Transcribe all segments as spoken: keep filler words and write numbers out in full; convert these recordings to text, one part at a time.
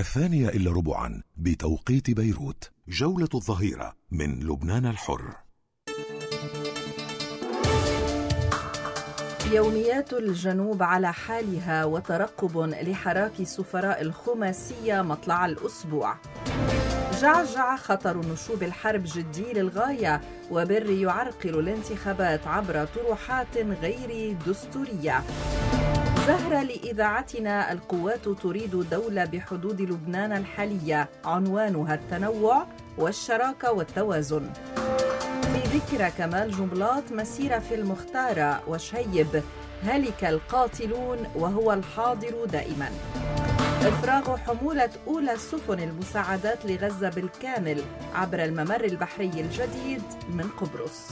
الثانية إلا ربعا بتوقيت بيروت. جولة الظهيرة من لبنان الحر. يوميات الجنوب على حالها وترقب لحراك سفراء الخماسية مطلع الأسبوع. جعجع خطر نشوب الحرب جدي للغاية، وبر يعرقل الانتخابات عبر طروحات غير دستورية. زهرة لإذاعتنا: القوات تريد دولة بحدود لبنان الحالية، عنوانها التنوع والشراكة والتوازن. في ذكرى كمال جنبلاط: مسيرة في المختارة وشهيب، هلك القاتلون وهو الحاضر دائما. إفراغ حمولة أولى سفن المساعدات لغزة بالكامل عبر الممر البحري الجديد من قبرص.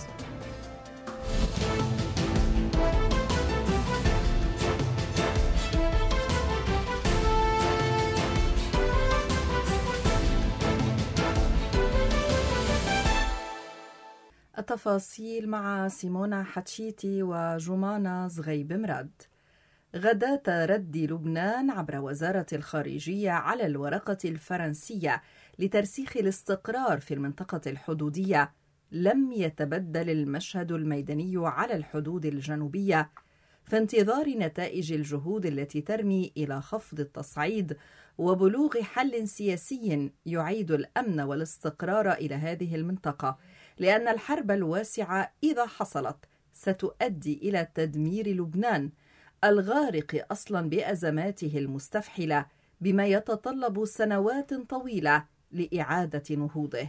التفاصيل مع سيمونا حتشيتي وجمانة زغيب مراد. غداة رد لبنان عبر وزارة الخارجية على الورقة الفرنسية لترسيخ الاستقرار في المنطقة الحدودية، لم يتبدل المشهد الميداني على الحدود الجنوبية في انتظار نتائج الجهود التي ترمي إلى خفض التصعيد وبلوغ حل سياسي يعيد الأمن والاستقرار إلى هذه المنطقة، لأن الحرب الواسعة إذا حصلت ستؤدي إلى تدمير لبنان الغارق أصلا بأزماته المستفحلة، بما يتطلب سنوات طويلة لإعادة نهوضه.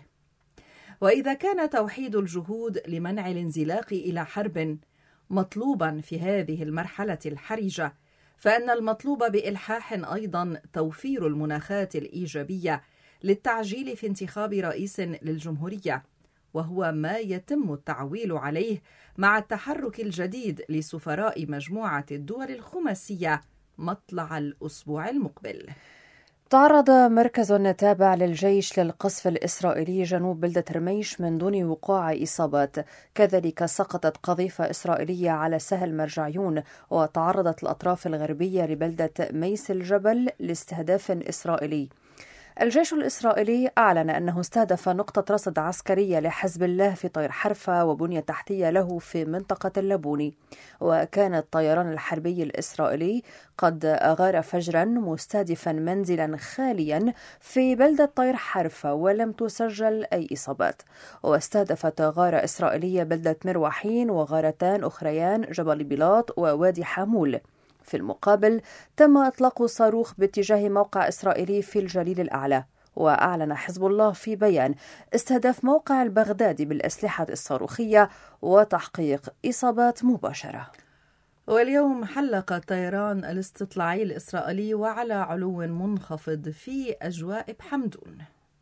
وإذا كان توحيد الجهود لمنع الانزلاق إلى حرب مطلوبا في هذه المرحلة الحرجة، فإن المطلوب بإلحاح أيضا توفير المناخات الإيجابية للتعجيل في انتخاب رئيس للجمهورية، وهو ما يتم التعويل عليه مع التحرك الجديد لسفراء مجموعة الدول الخماسية مطلع الأسبوع المقبل. تعرض مركز تابع للجيش للقصف الإسرائيلي جنوب بلدة رميش من دون وقوع إصابات. كذلك سقطت قذيفة إسرائيلية على سهل مرجعيون، وتعرضت الأطراف الغربية لبلدة ميس الجبل لاستهداف إسرائيلي. الجيش الإسرائيلي أعلن أنه استهدف نقطة رصد عسكرية لحزب الله في طير حرفة وبنية تحتية له في منطقة اللبوني. وكان الطيران الحربي الإسرائيلي قد أغار فجرا مستهدفا منزلا خاليا في بلدة طير حرفة ولم تسجل أي إصابات. واستهدفت غارة إسرائيلية بلدة مروحين وغارتان أخريان جبل بيلاط ووادي حامول. في المقابل تم إطلاق صاروخ باتجاه موقع إسرائيلي في الجليل الأعلى. وأعلن حزب الله في بيان استهداف موقع البغدادي بالأسلحة الصاروخية وتحقيق إصابات مباشرة. واليوم حلق الطيران الاستطلاعي الإسرائيلي وعلى علو منخفض في أجواء بحمدون.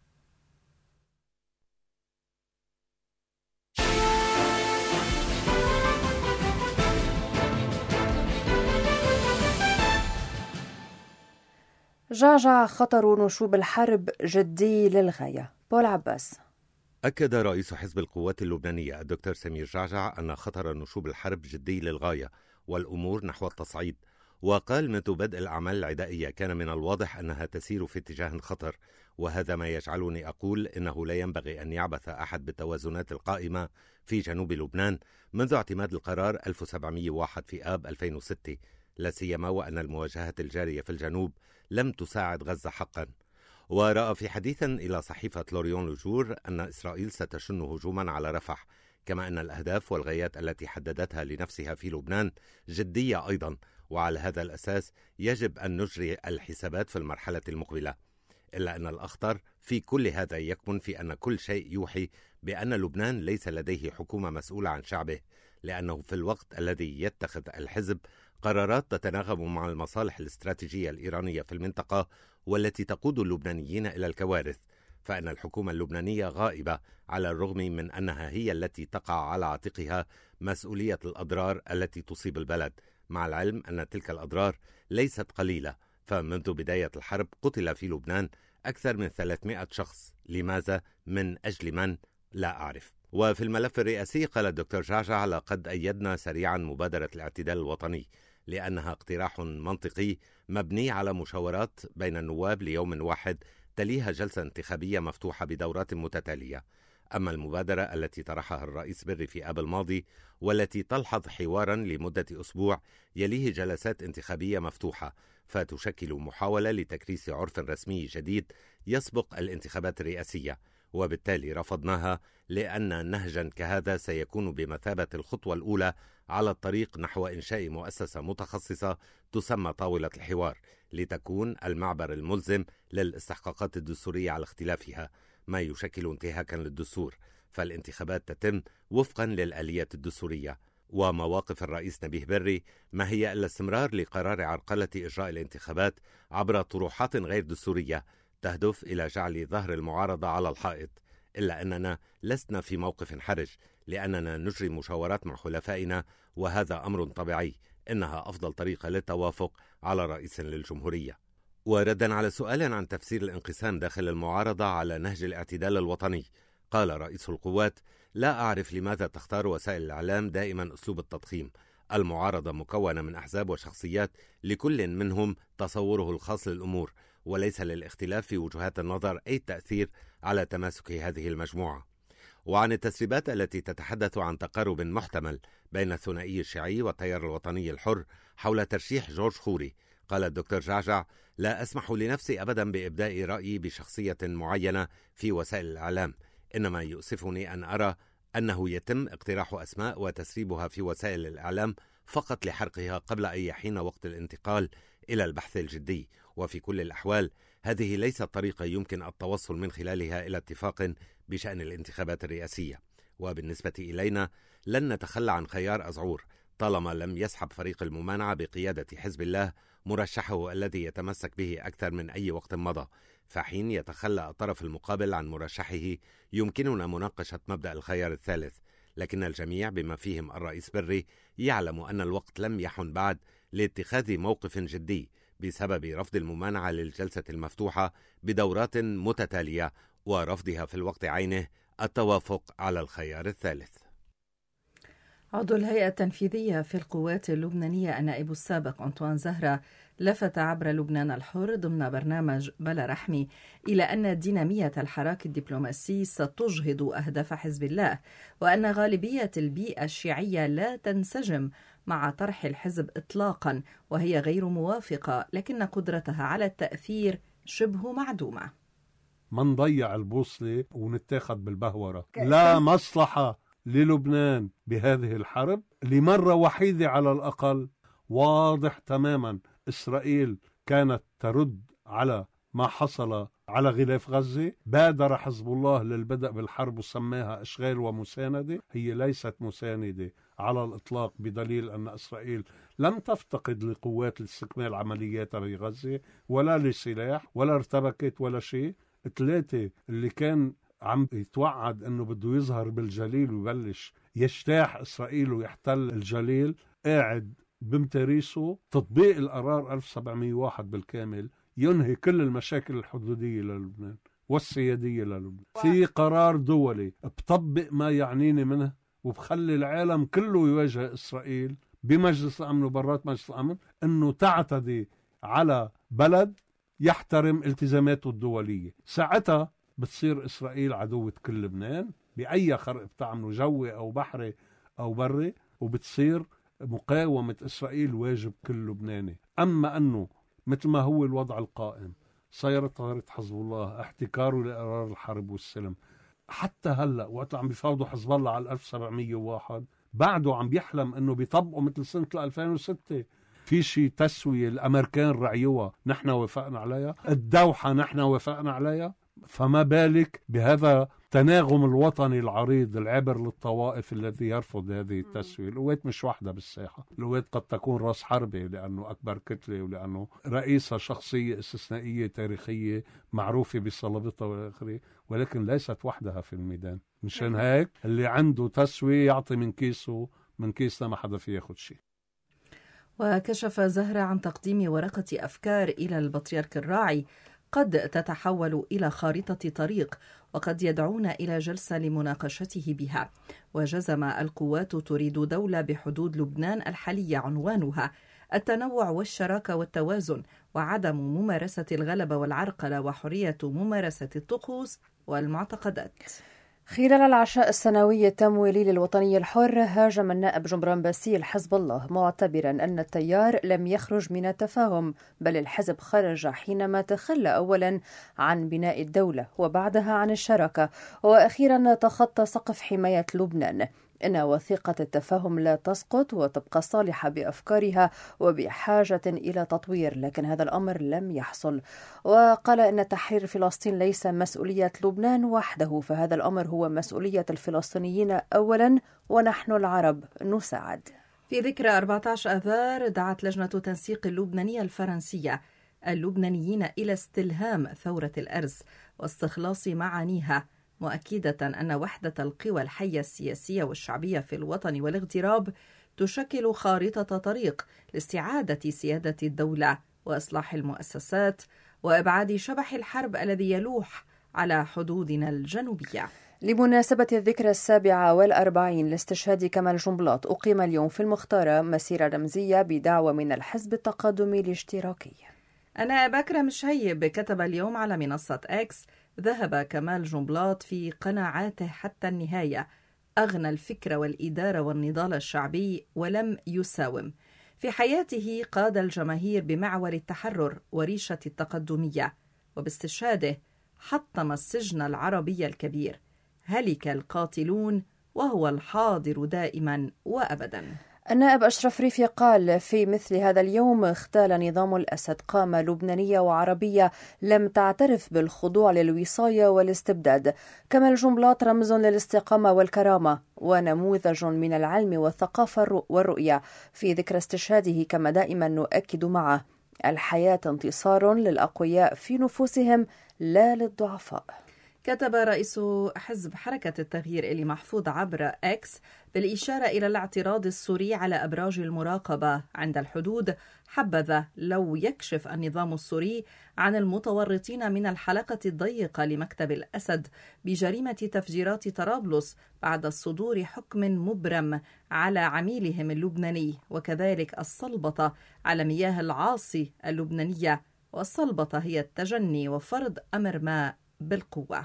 جعجع خطر نشوب الحرب جدي للغاية. بول عباس. أكد رئيس حزب القوات اللبنانية الدكتور سمير جعجع أن خطر نشوب الحرب جدي للغاية والأمور نحو التصعيد، وقال منذ بدء الأعمال العدائية كان من الواضح أنها تسير في اتجاه خطر، وهذا ما يجعلني أقول إنه لا ينبغي أن يعبث أحد بالتوازنات القائمة في جنوب لبنان منذ اعتماد القرار ألف وسبعمئة وواحد في آب ألفين وستة، لا سيما وأن المواجهات الجارية في الجنوب لم تساعد غزة حقا. ورأى في حديث إلى صحيفة لوريون لوجور أن إسرائيل ستشن هجوما على رفح، كما أن الأهداف والغايات التي حددتها لنفسها في لبنان جدية أيضا، وعلى هذا الأساس يجب أن نجري الحسابات في المرحلة المقبلة. إلا أن الأخطر في كل هذا يكمن في أن كل شيء يوحي بأن لبنان ليس لديه حكومة مسؤولة عن شعبه، لأنه في الوقت الذي يتخذ الحزب قرارات تتناغم مع المصالح الاستراتيجية الإيرانية في المنطقة والتي تقود اللبنانيين إلى الكوارث، فإن الحكومة اللبنانية غائبة على الرغم من أنها هي التي تقع على عاتقها مسؤولية الأضرار التي تصيب البلد، مع العلم أن تلك الأضرار ليست قليلة. فمنذ بداية الحرب قتل في لبنان أكثر من ثلاثمائة شخص، لماذا؟ من أجل من؟ لا أعرف. وفي الملف الرئاسي قال الدكتور جعجع: لقد أيدنا سريعا مبادرة الاعتدال الوطني، لأنها اقتراح منطقي مبني على مشاورات بين النواب ليوم واحد تليها جلسة انتخابية مفتوحة بدورات متتالية. أما المبادرة التي طرحها الرئيس بري في آب الماضي والتي تلحظ حوارا لمدة أسبوع يليه جلسات انتخابية مفتوحة، فتشكل محاولة لتكريس عرف رسمي جديد يسبق الانتخابات الرئاسية، وبالتالي رفضناها لأن نهجا كهذا سيكون بمثابة الخطوة الأولى على الطريق نحو إنشاء مؤسسة متخصصة تسمى طاولة الحوار، لتكون المعبر الملزم للاستحقاقات الدستورية على اختلافها، ما يشكل انتهاكا للدستور، فالانتخابات تتم وفقا للآليات الدستورية. ومواقف الرئيس نبيه بري ما هي إلا استمرار لقرار عرقلة إجراء الانتخابات عبر طروحات غير دستورية تهدف إلى جعل ظهر المعارضة على الحائط، إلا أننا لسنا في موقف حرج لأننا نجري مشاورات مع حلفائنا، وهذا أمر طبيعي، إنها أفضل طريقة للتوافق على رئيس للجمهورية. وردا على سؤال عن تفسير الانقسام داخل المعارضة على نهج الاعتدال الوطني، قال رئيس القوات: لا أعرف لماذا تختار وسائل الإعلام دائما أسلوب التضخيم. المعارضة مكونة من أحزاب وشخصيات لكل منهم تصوره الخاص للأمور، وليس للاختلاف في وجهات النظر أي تأثير على تماسك هذه المجموعة. وعن التسريبات التي تتحدث عن تقارب محتمل بين الثنائي الشيعي والتيار الوطني الحر حول ترشيح جورج خوري، قال الدكتور جعجع: لا أسمح لنفسي أبدا بإبداء رأيي بشخصية معينة في وسائل الإعلام، إنما يؤسفني أن أرى أنه يتم اقتراح أسماء وتسريبها في وسائل الإعلام فقط لحرقها قبل أن يحين وقت الانتقال إلى البحث الجدي. وفي كل الأحوال هذه ليست طريقة يمكن التوصل من خلالها إلى اتفاق بشأن الانتخابات الرئاسية. وبالنسبة إلينا لن نتخلى عن خيار أزعور طالما لم يسحب فريق الممانعة بقيادة حزب الله مرشحه الذي يتمسك به أكثر من أي وقت مضى. فحين يتخلى الطرف المقابل عن مرشحه يمكننا مناقشة مبدأ الخيار الثالث، لكن الجميع بما فيهم الرئيس بري يعلم أن الوقت لم يحن بعد لاتخاذ موقف جدي بسبب رفض الممانعة للجلسة المفتوحة بدورات متتالية ورفضها في الوقت عينه التوافق على الخيار الثالث. عضو الهيئة التنفيذية في القوات اللبنانية النائب السابق أنطوان زهرة لفت عبر لبنان الحر ضمن برنامج بلا رحمي إلى أن دينامية الحراك الدبلوماسي ستجهض أهداف حزب الله، وأن غالبية البيئة الشيعية لا تنسجم مع طرح الحزب إطلاقا، وهي غير موافقة، لكن قدرتها على التأثير شبه معدومة. ما نضيع البوصلة ونتاخد بالبهورة. لا مصلحة للبنان بهذه الحرب. لمرة وحيدة على الأقل واضح تماما إسرائيل كانت ترد على ما حصل على غلاف غزة. بادر حزب الله للبدء بالحرب وسماها إشغال ومساندة. هي ليست مساندة على الإطلاق، بدليل أن إسرائيل لم تفتقد لقوات لاستكمال عملياتها في غزة ولا لسلاح ولا ارتبكت ولا شيء. ثلاثة اللي كان عم يتوعد أنه بده يظهر بالجليل ويبلش يجتاح إسرائيل ويحتل الجليل، قاعد بمتريسه تطبيق القرار ألف وسبعمية وواحد بالكامل ينهي كل المشاكل الحدودية للبنان والسيادية للبنان. في قرار دولي بطبق ما يعنيني منه وبخلي العالم كله يواجه إسرائيل بمجلس الأمن وبرات مجلس الأمن أنه تعتدي على بلد يحترم التزاماته الدولية. ساعتها بتصير إسرائيل عدوة كل لبنان بأي خرق بتعمله، جوي أو بحري أو بري، وبتصير مقاومة إسرائيل واجب كل لبناني. أما أنه مثل ما هو الوضع القائم صارت طائرة حزب الله احتكاره لقرار الحرب والسلم. حتى هلأ وقت عم بيفاوضوا حزب الله على ألف وسبعمية وواحد بعده عم بيحلم أنه بيطبقوا مثل سنة ألفين وستة. في شي تسوية الأمريكان رعيوها نحن وافقنا عليها، الدوحة نحن وافقنا عليها، فما بالك بهذا التناغم الوطني العريض العبر للطوائف الذي يرفض هذه التسوية. القوات مش واحدة بالساحة، القوات قد تكون راس حربة لأنه أكبر كتلة ولأنه رئيسها شخصية استثنائية تاريخية معروفة بصلابتها والآخرة، ولكن ليست وحدها في الميدان. مشان هيك اللي عنده تسوية يعطي من كيسه، من كيسنا ما حدا فيه ياخد شيء. وكشف زهرة عن تقديم ورقة أفكار إلى البطريرك الراعي قد تتحول إلى خارطة طريق، وقد يدعون إلى جلسة لمناقشته بها. وجزم القوات تريد دولة بحدود لبنان الحالية عنوانها التنوع والشراكة والتوازن، وعدم ممارسة الغلبة والعرقلة، وحرية ممارسة الطقوس والمعتقدات. خلال العشاء السنوي التمويلي للوطني الحر، هاجم النائب جمران باسيل حزب الله، معتبرا أن التيار لم يخرج من التفاهم، بل الحزب خرج حينما تخلى أولا عن بناء الدولة وبعدها عن الشراكة، وأخيرا تخطى سقف حماية لبنان. إن وثيقة التفاهم لا تسقط وتبقى صالحة بأفكارها وبحاجة إلى تطوير، لكن هذا الأمر لم يحصل. وقال إن تحرير فلسطين ليس مسؤولية لبنان وحده، فهذا الأمر هو مسؤولية الفلسطينيين أولا، ونحن العرب نساعد. في ذكرى أربعة عشر آذار، دعت لجنة تنسيق اللبنانية الفرنسية اللبنانيين إلى استلهام ثورة الأرز واستخلاص معانيها، مؤكدة أن وحدة القوى الحية السياسية والشعبية في الوطن والاغتراب تشكل خارطة طريق لاستعادة سيادة الدولة وإصلاح المؤسسات وإبعاد شبح الحرب الذي يلوح على حدودنا الجنوبية. لمناسبة الذكرى السابعة والأربعين لاستشهاد كمال جنبلاط، أقيم اليوم في المختارة مسيرة رمزية بدعوة من الحزب التقدمي الاشتراكي. النائب أكرم شهيب كتب اليوم على منصة إكس: ذهب كمال جنبلاط في قناعاته حتى النهاية، أغنى الفكر والإدارة والنضال الشعبي ولم يساوم. في حياته قاد الجماهير بمعول التحرر وريشة التقدمية، وباستشهاده حطم السجن العربي الكبير. هلك القاتلون وهو الحاضر دائما وأبدا. النائب أشرف ريفي قال: في مثل هذا اليوم اختال نظام الأسد قامة لبنانية وعربية لم تعترف بالخضوع للوصاية والاستبداد. كمال جنبلاط رمز للاستقامة والكرامة ونموذج من العلم والثقافة والرؤية. في ذكرى استشهاده كما دائما نؤكد معه: الحياة انتصار للأقوياء في نفوسهم لا للضعفاء. كتب رئيس حزب حركة التغيير إلي محفوظ عبر إكس بالإشارة إلى الاعتراض السوري على أبراج المراقبة عند الحدود: حبذا لو يكشف النظام السوري عن المتورطين من الحلقة الضيقة لمكتب الأسد بجريمة تفجيرات طرابلس بعد صدور حكم مبرم على عميلهم اللبناني، وكذلك السلبطة على مياه العاصي اللبنانية. والسلبطة هي التجني وفرض أمر ما بالقوة.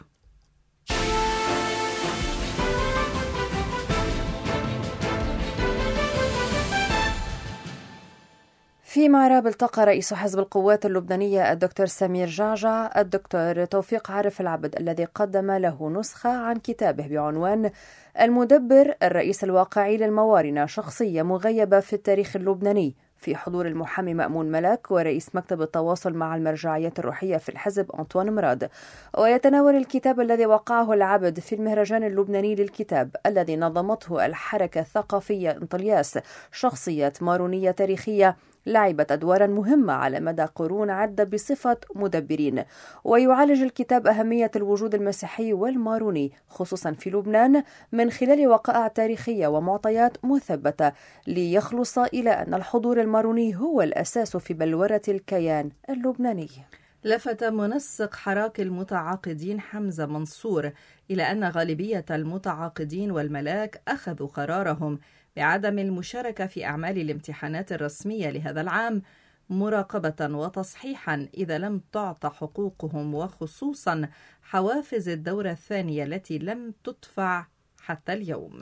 في معراب التقى رئيس حزب القوات اللبنانية الدكتور سمير جعجع الدكتور توفيق عارف العبد، الذي قدم له نسخة عن كتابه بعنوان المدبر الرئيس الواقعي للموارنة، شخصية مغيبة في التاريخ اللبناني، في حضور المحامي مأمون ملك ورئيس مكتب التواصل مع المرجعيات الروحية في الحزب أنطوان مراد. ويتناول الكتاب الذي وقعه العبد في المهرجان اللبناني للكتاب الذي نظمته الحركة الثقافية انطلياس، شخصية مارونية تاريخية لعبت أدوارا مهمة على مدى قرون عدة بصفة مدبرين. ويعالج الكتاب أهمية الوجود المسيحي والماروني خصوصا في لبنان من خلال وقائع تاريخية ومعطيات مثبتة، ليخلص إلى أن الحضور الماروني هو الأساس في بلورة الكيان اللبناني. لفت منسق حراك المتعاقدين حمزة منصور إلى أن غالبية المتعاقدين والملاك أخذوا قرارهم بعدم المشاركة في أعمال الامتحانات الرسمية لهذا العام مراقبة وتصحيحا إذا لم تعطى حقوقهم، وخصوصا حوافز الدورة الثانية التي لم تدفع حتى اليوم.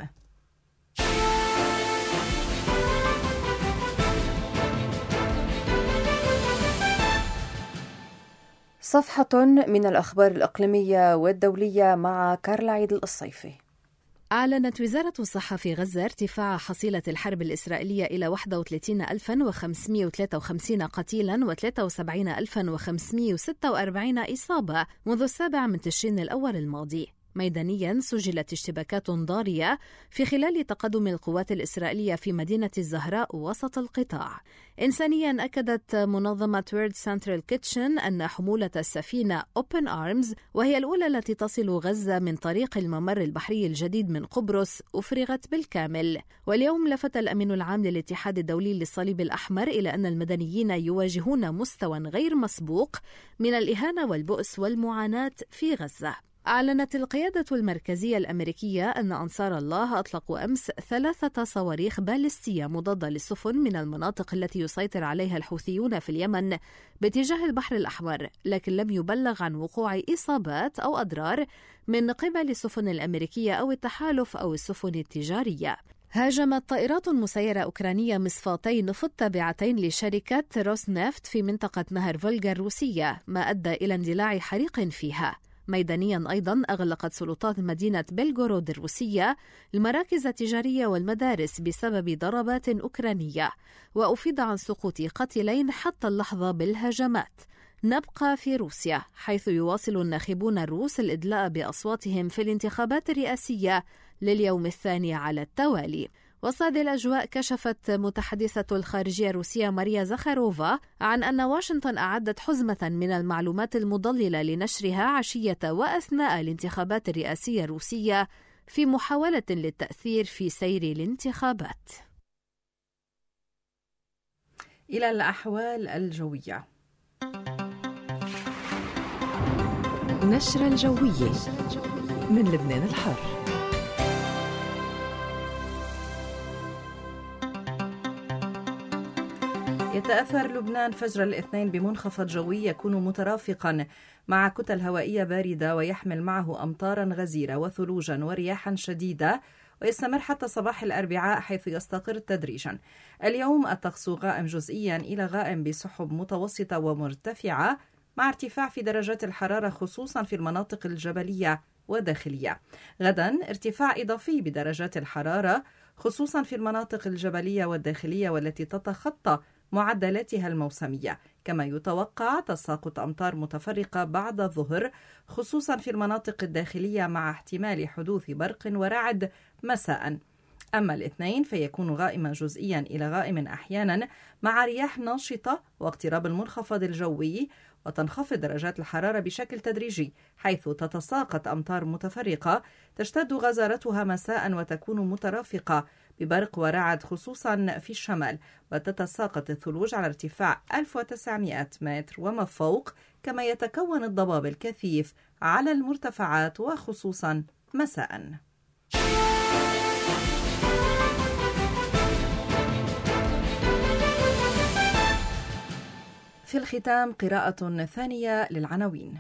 صفحة من الأخبار الإقليمية والدولية مع كارلا عيد الصيفي. أعلنت وزارة الصحة في غزة ارتفاع حصيلة الحرب الإسرائيلية إلى واحد وثلاثين ألفا وخمسمائة وثلاثة وخمسين قتيلا وثلاثة وسبعين ألفا وخمسمائة وستة وأربعين إصابة منذ السابع من تشرين الأول الماضي. ميدانيا سجلت اشتباكات ضارية في خلال تقدم القوات الإسرائيلية في مدينة الزهراء وسط القطاع. إنسانيا أكدت منظمة وورد سنترال كيتشن أن حمولة السفينة Open Arms، وهي الأولى التي تصل غزة من طريق الممر البحري الجديد من قبرص، أفرغت بالكامل. واليوم لفت الأمين العام للاتحاد الدولي للصليب الأحمر إلى أن المدنيين يواجهون مستوى غير مسبوق من الإهانة والبؤس والمعاناة في غزة. أعلنت القيادة المركزية الأمريكية أن أنصار الله أطلقوا أمس ثلاثة صواريخ باليستية مضادة للسفن من المناطق التي يسيطر عليها الحوثيون في اليمن باتجاه البحر الأحمر، لكن لم يبلغ عن وقوع إصابات أو أضرار من قبل السفن الأمريكية أو التحالف أو السفن التجارية. هاجمت طائرات مسيرة أوكرانية مصفاتي نفط تابعتين لشركة روسنفت في منطقة نهر فولغا الروسية، ما أدى إلى اندلاع حريق فيها. ميدانياً أيضاً أغلقت سلطات مدينة بلغورود الروسية المراكز التجارية والمدارس بسبب ضربات أوكرانية، وأفيد عن سقوط قتيلين حتى اللحظة بالهجمات. نبقى في روسيا، حيث يواصل الناخبون الروس الإدلاء بأصواتهم في الانتخابات الرئاسية لليوم الثاني على التوالي. وسط هذه الأجواء، كشفت متحدثة الخارجية الروسية ماريا زخاروفا عن أن واشنطن أعدت حزمة من المعلومات المضللة لنشرها عشية وأثناء الانتخابات الرئاسية الروسية في محاولة للتأثير في سير الانتخابات. إلى الأحوال الجوية. نشرة الجوية من لبنان الحر. يتأثر لبنان فجر الاثنين بمنخفض جوي يكون مترافقا مع كتل هوائية باردة ويحمل معه أمطارا غزيرة وثلوجا ورياحا شديدة، ويستمر حتى صباح الأربعاء حيث يستقر تدريجا. اليوم الطقس غائم جزئيا إلى غائم بسحب متوسطة ومرتفعة مع ارتفاع في درجات الحرارة خصوصا في المناطق الجبلية والداخلية. غدا ارتفاع إضافي بدرجات الحرارة خصوصا في المناطق الجبلية والداخلية والتي تتخطى معدلاتها الموسمية، كما يتوقع تساقط أمطار متفرقة بعد الظهر خصوصا في المناطق الداخلية مع احتمال حدوث برق ورعد مساء. أما الاثنين فيكون غائما جزئيا إلى غائم أحيانا مع رياح ناشطة واقتراب المنخفض الجوي، وتنخفض درجات الحرارة بشكل تدريجي حيث تتساقط أمطار متفرقة تشتد غزارتها مساء وتكون مترافقة ببرق ورعد خصوصا في الشمال، وتتساقط الثلوج على ارتفاع ألف وتسعمائة متر وما فوق، كما يتكون الضباب الكثيف على المرتفعات وخصوصا مساء. في الختام قراءة ثانية للعناوين.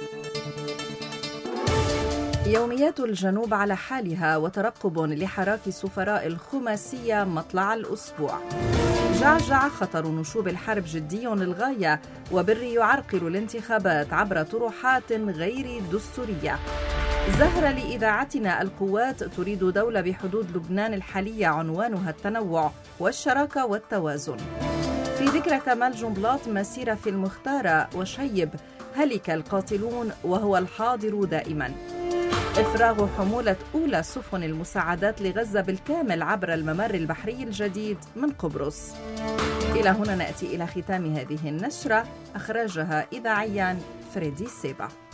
يوميات الجنوب على حالها وترقب لحراك سفراء الخماسية مطلع الأسبوع. جعجع خطر نشوب الحرب جدي للغاية، وبري يعرقل الانتخابات عبر طروحات غير دستورية. زهرة لإذاعتنا، القوات تريد دولة بحدود لبنان الحالية عنوانها التنوع والشراكة والتوازن. في ذكرى كمال جنبلاط مسيرة في المختارة، وشيب هلك القاتلون وهو الحاضر دائما. إفراغ حمولة أولى سفن المساعدات لغزة بالكامل عبر الممر البحري الجديد من قبرص. إلى هنا نأتي إلى ختام هذه النشرة، أخرجها إذاعيا فريدي سيبا.